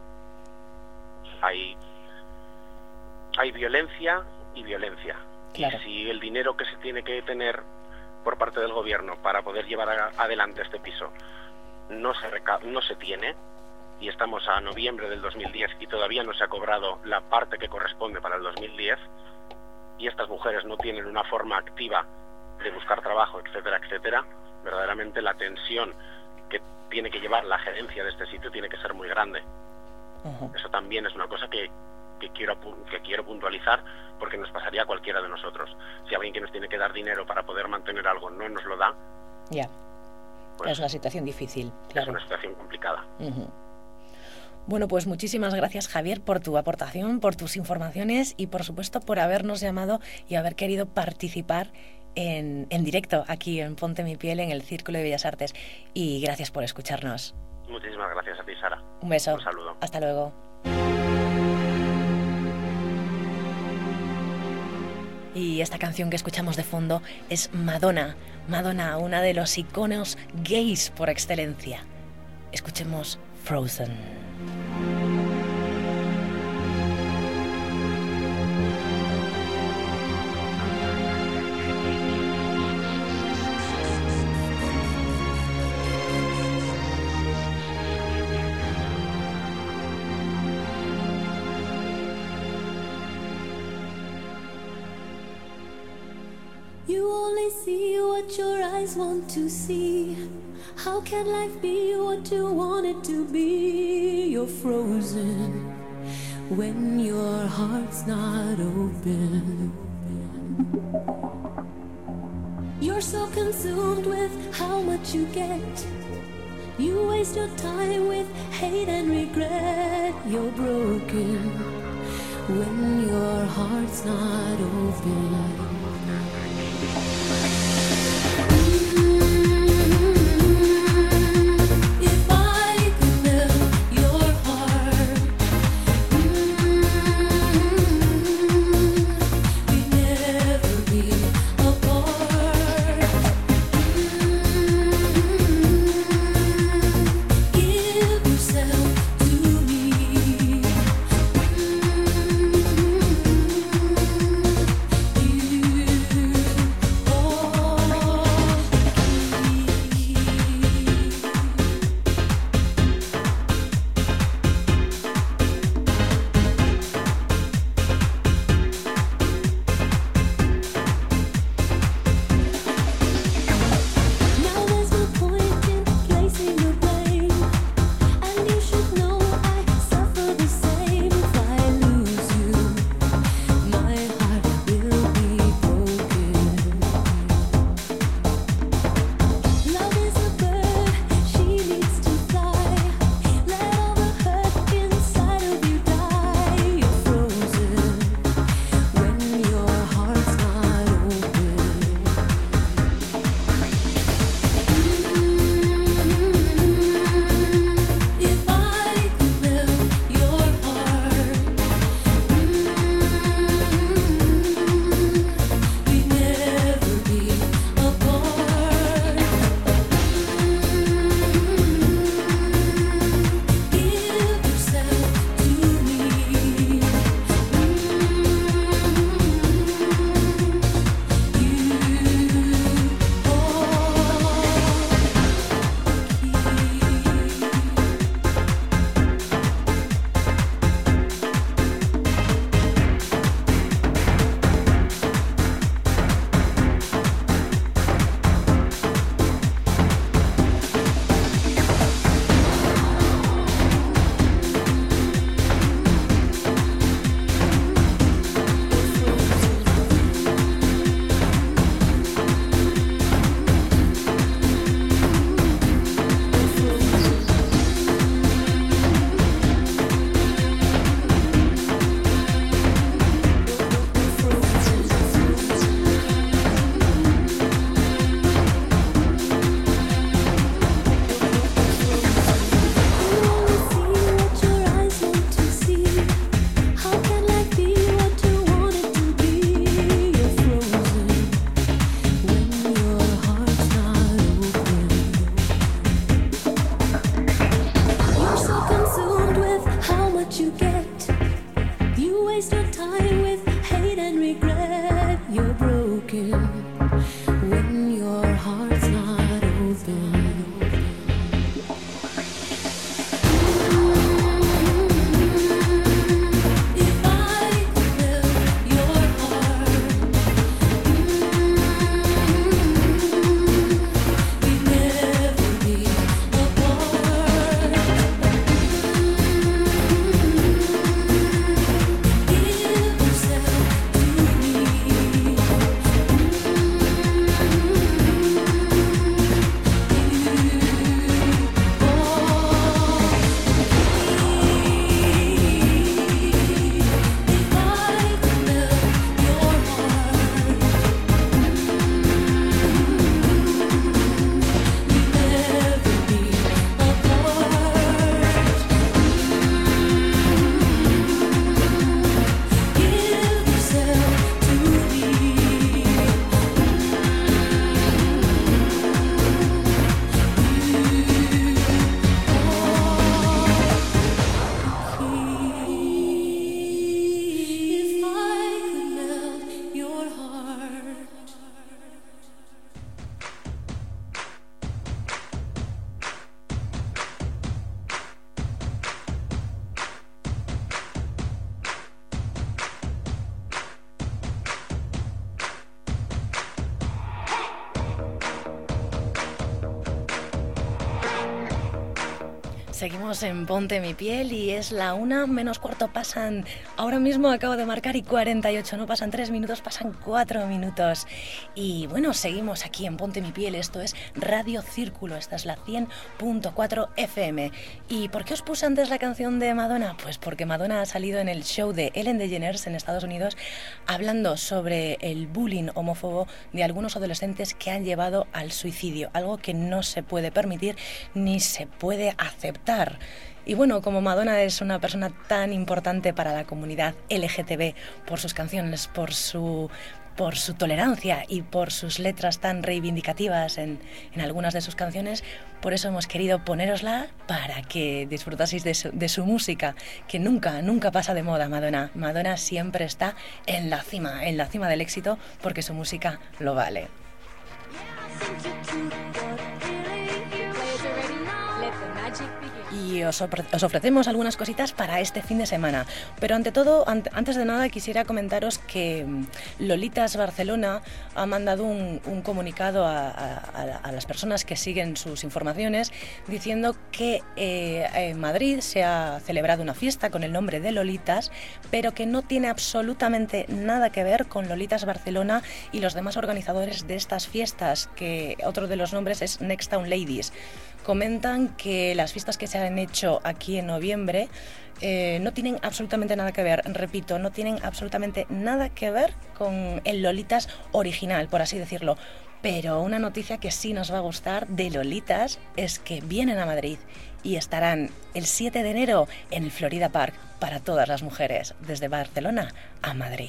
E: hay, hay violencia y violencia. Claro. Y si el dinero que se tiene que tener por parte del gobierno para poder llevar a, adelante este piso no se, reca- no se tiene, y estamos a noviembre del dos mil diez y todavía no se ha cobrado la parte que corresponde para el dos mil diez, y estas mujeres no tienen una forma activa de buscar trabajo, etcétera, etcétera, verdaderamente la tensión que tiene que llevar la gerencia de este sitio tiene que ser muy grande. Uh-huh. Eso también es una cosa que, que, quiero, que quiero puntualizar, porque nos pasaría a cualquiera de nosotros. Si alguien que nos tiene que dar dinero para poder mantener algo no nos lo da,
B: ya. Yeah. Pues es una situación difícil, claro.
E: Es una situación complicada.
B: Uh-huh. Bueno, pues muchísimas gracias, Javier, por tu aportación, por tus informaciones y, por supuesto, por habernos llamado y haber querido participar en, en directo aquí en Ponte mi piel, en el Círculo de Bellas Artes. Y gracias por escucharnos.
E: Muchísimas gracias a ti, Sara.
B: Un beso.
E: Un saludo.
B: Hasta luego. Y esta canción que escuchamos de fondo es Madonna. Madonna, una de los iconos gays por excelencia. Escuchemos Frozen.
F: You only see what your eyes want to see. How can life be what you want it to be? You're frozen when your heart's not open. You're so consumed with how much you get. You waste your time with hate and regret. You're broken when your heart's not open. You
B: Seguimos en Ponte mi piel y es la una menos cuarto, pasan, ahora mismo acabo de marcar y cuarenta y ocho, no pasan tres minutos, pasan cuatro minutos. Y bueno, seguimos aquí en Ponte mi piel, esto es Radio Círculo, esta es la cien punto cuatro F M. ¿Y por qué os puse antes la canción de Madonna? Pues porque Madonna ha salido en el show de Ellen DeGeneres en Estados Unidos hablando sobre el bullying homófobo de algunos adolescentes que han llevado al suicidio, algo que no se puede permitir ni se puede aceptar. Y bueno, como Madonna es una persona tan importante para la comunidad L G T B por sus canciones, por su, por su tolerancia y por sus letras tan reivindicativas en, en algunas de sus canciones, por eso hemos querido ponérosla para que disfrutaseis de su, de su música, que nunca, nunca pasa de moda Madonna. Madonna siempre está en la cima, en la cima del éxito, porque su música lo vale. Y os, os ofrecemos algunas cositas para este fin de semana. Pero ante todo, an antes de nada, quisiera comentaros que Lolitas Barcelona ha mandado un, un comunicado a, a, a las personas que siguen sus informaciones diciendo que eh, en Madrid se ha celebrado una fiesta con el nombre de Lolitas, pero que no tiene absolutamente nada que ver con Lolitas Barcelona y los demás organizadores de estas fiestas, que otro de los nombres es Next Town Ladies. Comentan que las fiestas que se han hecho aquí en noviembre eh, no tienen absolutamente nada que ver, repito, no tienen absolutamente nada que ver con el Lolitas original, por así decirlo. Pero una noticia que sí nos va a gustar de Lolitas es que vienen a Madrid y estarán el siete de enero en el Florida Park para todas las mujeres, desde Barcelona a Madrid.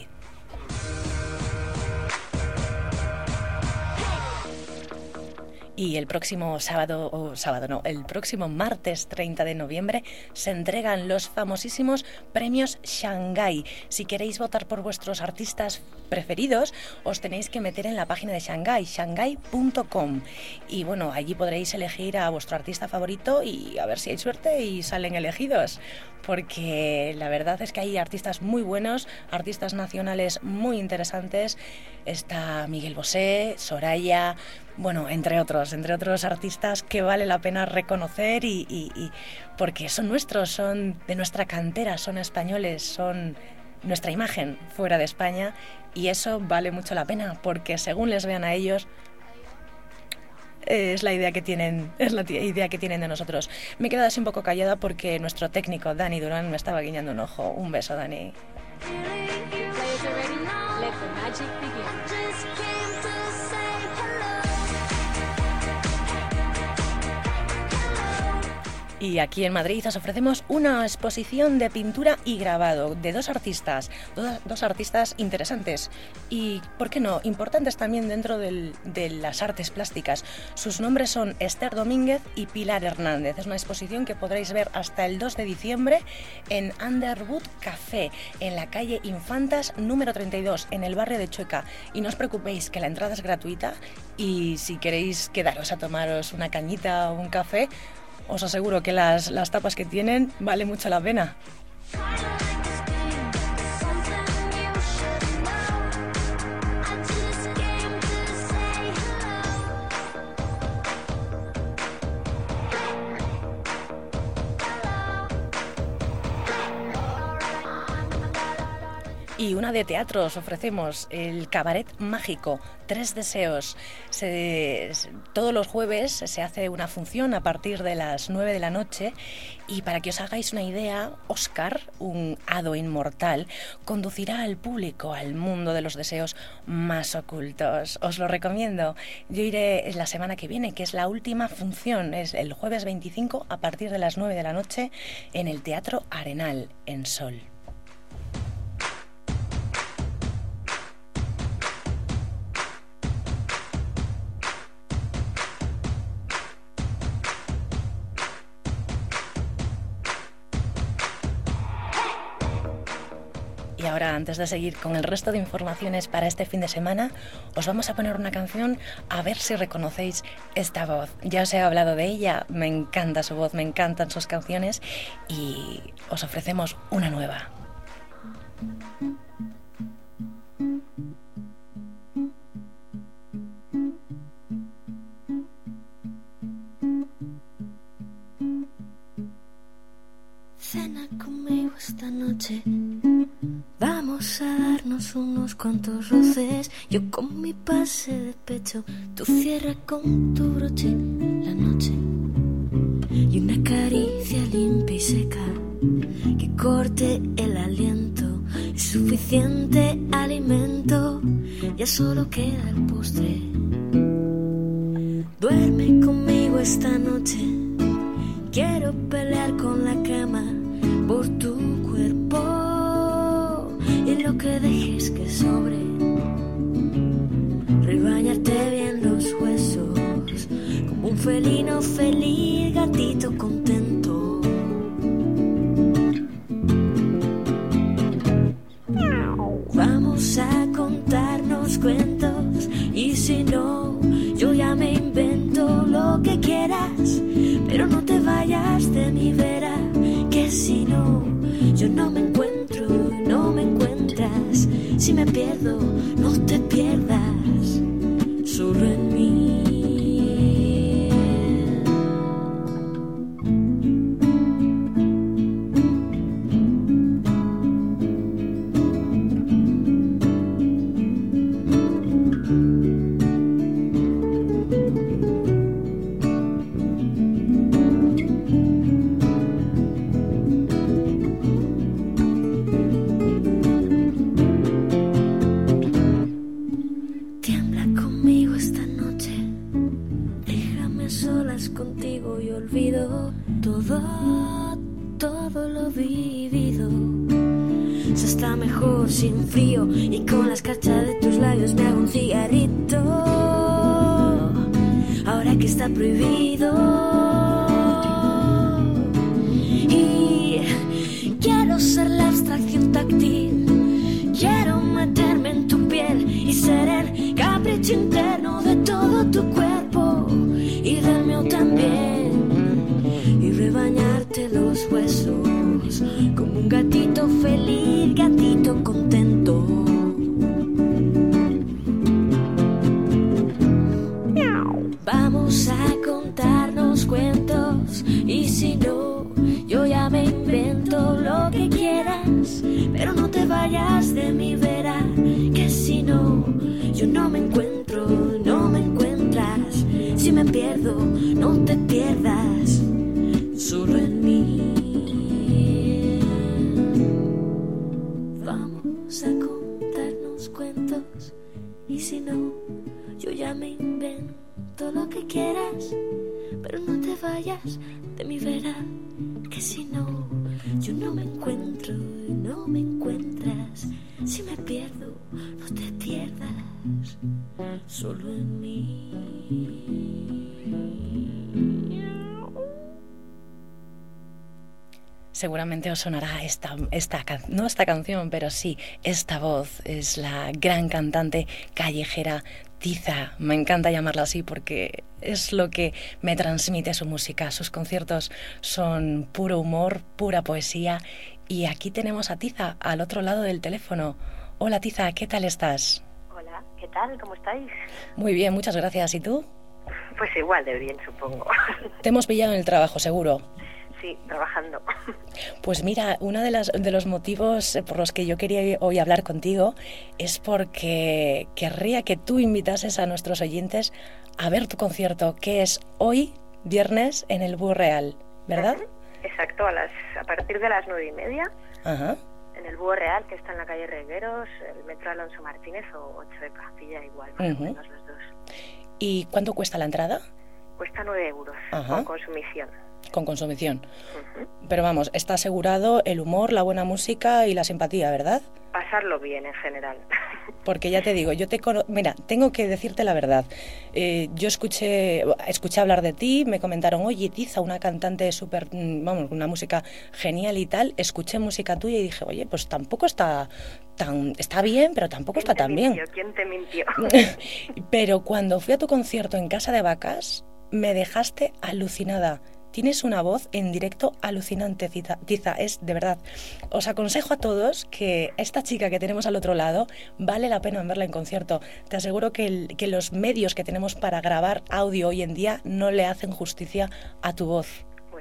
B: Y el próximo sábado, o oh, sábado no, el próximo martes treinta de noviembre se entregan los famosísimos premios Shanghai. Si queréis votar por vuestros artistas preferidos, os tenéis que meter en la página de Shanghai, shanghai punto com. Y bueno, allí podréis elegir a vuestro artista favorito y a ver si hay suerte y salen elegidos. Porque la verdad es que hay artistas muy buenos, artistas nacionales muy interesantes. Está Miguel Bosé, Soraya, bueno, entre otros, entre otros artistas que vale la pena reconocer y, y, y porque son nuestros, son de nuestra cantera, son españoles, son nuestra imagen fuera de España, y eso vale mucho la pena porque según les vean a ellos, es la idea que tienen, es la idea que tienen de nosotros. Me he quedado así un poco callada porque nuestro técnico Dani Durán me estaba guiñando un ojo. Un beso, Dani. Y aquí en Madrid os ofrecemos una exposición de pintura y grabado de dos artistas, dos, dos artistas interesantes y, ¿por qué no?, importantes también dentro del, de las artes plásticas. Sus nombres son Esther Domínguez y Pilar Hernández. Es una exposición que podréis ver hasta el dos de diciembre en Underwood Café, en la calle Infantas número treinta y dos, en el barrio de Chueca. Y no os preocupéis, que la entrada es gratuita y si queréis quedaros a tomaros una cañita o un café, os aseguro que las, las tapas que tienen vale mucho la pena. Y una de teatro os ofrecemos el Cabaret Mágico, Tres Deseos. Se, todos los jueves se hace una función a partir de las nueve de la noche y para que os hagáis una idea, Óscar, un hado inmortal, conducirá al público al mundo de los deseos más ocultos. Os lo recomiendo. Yo iré la semana que viene, que es la última función, es el jueves veinticinco a partir de las nueve de la noche en el Teatro Arenal, en Sol. Y ahora, antes de seguir con el resto de informaciones para este fin de semana, os vamos a poner una canción a ver si reconocéis esta voz. Ya os he hablado de ella, me encanta su voz, me encantan sus canciones y os ofrecemos una nueva.
F: cena conmigo esta noche. Vamos a darnos unos cuantos roces. Yo con mi pase de pecho, tú cierra con tu broche la noche. Y una caricia limpia y seca que corte el aliento. Es suficiente alimento, ya solo queda el postre. Duerme conmigo esta noche. Quiero pelear con la cama por tu cuerpo y lo que dejes que sobre. Rebañarte bien los huesos como un felino feliz, gatito contento. Vamos a contarnos cuentos y si no, yo ya me invento lo que quieras, pero no te vayas de mi vera, que si no, yo no me encuentro, no me encuentras. Si me pierdo, no te pierdas, solo en mí. Sin frío y con la escarcha de tus labios me hago un cigarrito. Ahora que está prohibido. Y quiero ser la abstracción táctil. Quiero meterme en tu piel y ser el capricho interno de todo tu cuerpo y del mío también. Y rebañarte los huesos como un gatito feliz, gatito contento. Vamos a contarnos cuentos y si no, yo ya me invento lo que quieras, pero no te vayas de mi vera, que si no, yo no me encuentro, no me encuentras. Si me pierdo, no te pierdas, solo en mí. Vamos a contarnos cuentos y si no, yo ya me invento lo que quieras, pero no te vayas de mi vera, que si no, yo no me encuentro, no me encuentras. Si me pierdo, no te pierdas, solo en mí.
B: Seguramente os sonará esta, esta no esta canción, pero sí, esta voz es la gran cantante callejera Tiza. Me encanta llamarla así porque es lo que me transmite su música. Sus conciertos son puro humor, pura poesía. Y aquí tenemos a Tiza al otro lado del teléfono. Hola Tiza, ¿qué tal estás?
G: Hola, ¿qué tal? ¿Cómo estáis?
B: Muy bien, muchas gracias. ¿Y tú?
G: Pues igual de bien, supongo.
B: Te hemos pillado en el trabajo, seguro.
G: Sí, trabajando.
B: Pues mira, uno de, las, de los motivos por los que yo quería hoy hablar contigo es porque querría que tú invitases a nuestros oyentes a ver tu concierto, que es hoy, viernes, en el Búho Real, ¿verdad?
G: Uh-huh. Exacto, a, las, a partir de las nueve y media,
B: Ajá.
G: en el Búho Real, que está en la calle Regueros, el metro Alonso Martínez o ocho de Capilla, igual, más uh-huh. o menos los dos.
B: ¿Y cuánto cuesta la entrada?
G: Cuesta nueve euros, Ajá. con consumición.
B: Con consumición. Uh-huh. Pero vamos, está asegurado el humor, la buena música y la simpatía, ¿verdad?
G: Pasarlo bien en general.
B: Porque ya te digo, yo te cono... Mira, tengo que decirte la verdad. Eh, yo escuché escuché hablar de ti, me comentaron, oye, Tiza, una cantante súper, vamos, una música genial y tal. Escuché música tuya y dije, oye, pues tampoco está tan... Está bien, pero tampoco está tan
G: mintió?
B: bien.
G: ¿Quién te mintió?
B: Pero cuando fui a tu concierto en Casa de Vacas, me dejaste alucinada. Tienes una voz en directo alucinante, Tiza, es de verdad. Os aconsejo a todos que esta chica que tenemos al otro lado vale la pena verla en concierto. Te aseguro que, el, que los medios que tenemos para grabar audio hoy en día no le hacen justicia a tu voz.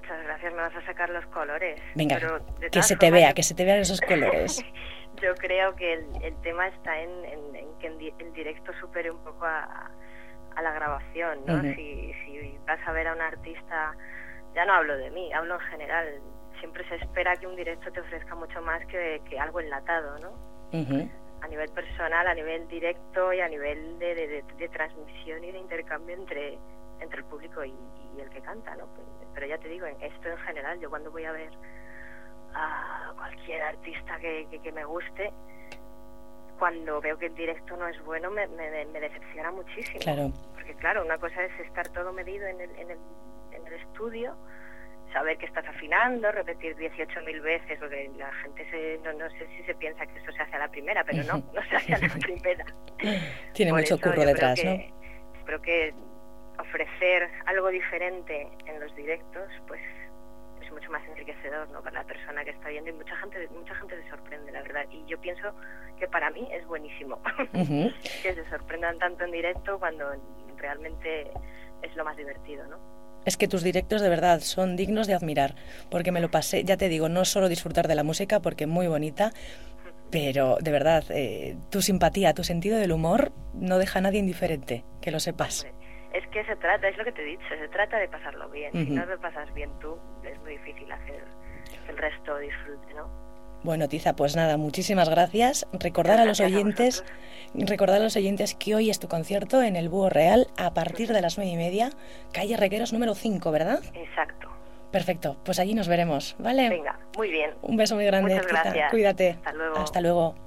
G: Muchas gracias, me vas a sacar los colores.
B: Venga,
G: pero
B: que se te vea, que se te vean esos colores.
G: Yo creo que el, el tema está en, en, en que el directo supere un poco a, a la grabación, ¿no? Uh-huh. Si, si vas a ver a un artista, ya no hablo de mí, hablo en general, siempre se espera que un directo te ofrezca mucho más que, que algo enlatado, ¿no? Uh-huh. A nivel personal, a nivel directo y a nivel de, de, de, de transmisión y de intercambio entre, entre el público y, y el que canta, ¿no? Pero ya te digo, esto en general, yo cuando voy a ver a cualquier artista que, que, que me guste, cuando veo que el directo no es bueno, me, me, me decepciona muchísimo.
B: Claro.
G: Porque claro, una cosa es estar todo medido en el, en el, en el estudio, saber que estás afinando, repetir dieciocho mil veces, porque la gente se, no, no sé si se piensa que eso se hace a la primera, pero no, no se hace a la primera.
B: Tiene Por mucho curro detrás,
G: creo
B: ¿no?
G: Que, creo que ofrecer algo diferente en los directos, pues es mucho más enriquecedor, ¿no? Para la persona que está viendo, y mucha gente mucha gente se sorprende, la verdad, y yo pienso que para mí es buenísimo uh-huh. que se sorprendan tanto en directo cuando realmente es lo más divertido, ¿no?
B: Es que tus directos de verdad son dignos de admirar, porque me lo pasé, ya te digo, no solo disfrutar de la música, porque es muy bonita, pero de verdad, eh, tu simpatía, tu sentido del humor no deja a nadie indiferente, que lo sepas.
G: Hombre, es que se trata, es lo que te he dicho, se trata de pasarlo bien. Uh-huh. Si no te pasas bien tú, es muy difícil hacer que el resto disfrute, ¿no?
B: Bueno, Tiza, pues nada, muchísimas gracias. Recordar a los oyentes, recordar a los oyentes que hoy es tu concierto en el Búho Real a partir de las nueve y media, calle Regueros número cinco, ¿verdad?
G: Exacto.
B: Perfecto, pues allí nos veremos, ¿vale?
G: Venga, muy bien.
B: Un beso muy grande,
G: Muchas
B: Tiza.
G: Gracias.
B: Cuídate.
G: Hasta luego.
B: Hasta luego.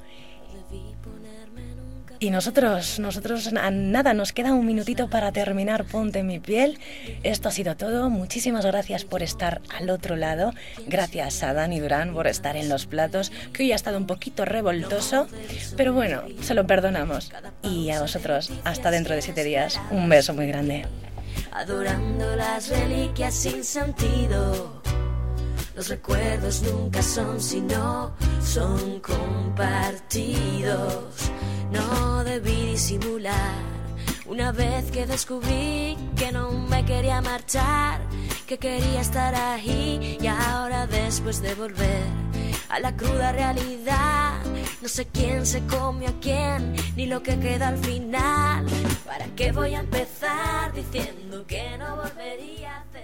B: Y nosotros, nosotros, nada, nos queda un minutito para terminar Ponte en mi piel. Esto ha sido todo. Muchísimas gracias por estar al otro lado. Gracias a Dani Durán por estar en los platos, que hoy ha estado un poquito revoltoso, pero bueno, se lo perdonamos. Y a vosotros, hasta dentro de siete días. Un beso muy grande.
F: Adorando las reliquias sin sentido. Los recuerdos nunca son, sino son compartidos. No debí disimular una vez que descubrí que no me quería marchar, que quería estar ahí, y ahora después de volver a la cruda realidad, no sé quién se comió a quién, ni lo que queda al final. ¿Para qué voy a empezar diciendo que no volvería a hacer?